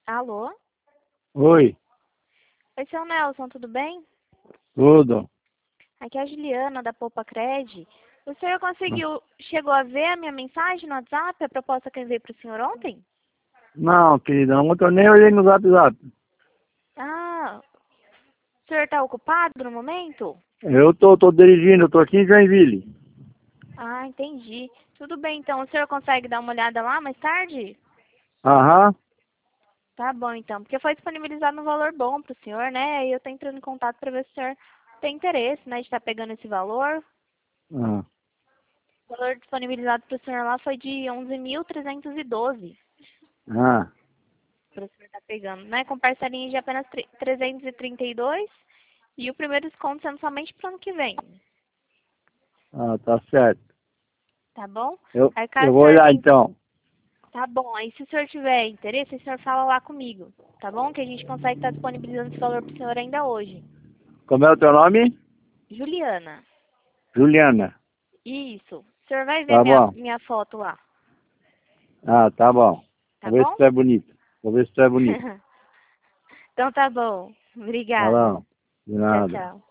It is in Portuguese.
Alô? Oi, Oi, seu Nelson, tudo bem? tudo. Aqui é a Juliana, da Poupa Cred. O senhor chegou a ver a minha mensagem no WhatsApp, a proposta que eu enviei para o senhor ontem? Não, querida, ontem eu nem olhei no zap. Ah, o senhor está ocupado no momento? Eu tô dirigindo, eu tô aqui em Joinville. Ah, entendi. Tudo bem, então. O senhor consegue dar uma olhada lá mais tarde? Aham, Tá bom, então. Porque foi disponibilizado um valor bom para o senhor, né? E eu estou entrando em contato para ver se o senhor tem interesse, né, de estar pegando esse valor. ah, O valor disponibilizado para o senhor lá foi de 11.312. ah, Para o senhor estar pegando, né? Com parcelinha de apenas 332 e o primeiro desconto sendo somente para o ano que vem. tá certo. Tá bom? Eu, Aí eu caso o vou senhor olhar tenha... então. Tá bom. Aí se o senhor tiver interesse, o senhor fala lá comigo. Tá bom? Que a gente consegue estar disponibilizando esse valor para o senhor ainda hoje. Como é o teu nome? Juliana. Juliana. Isso. O senhor vai ver Tá bom. minha foto lá. Ah, tá bom. Tá Vou ver se bom? tu é bonito. Vou ver se tu é bonito. Então tá bom. Tá Obrigada. bom. De Tchau, nada. tchau.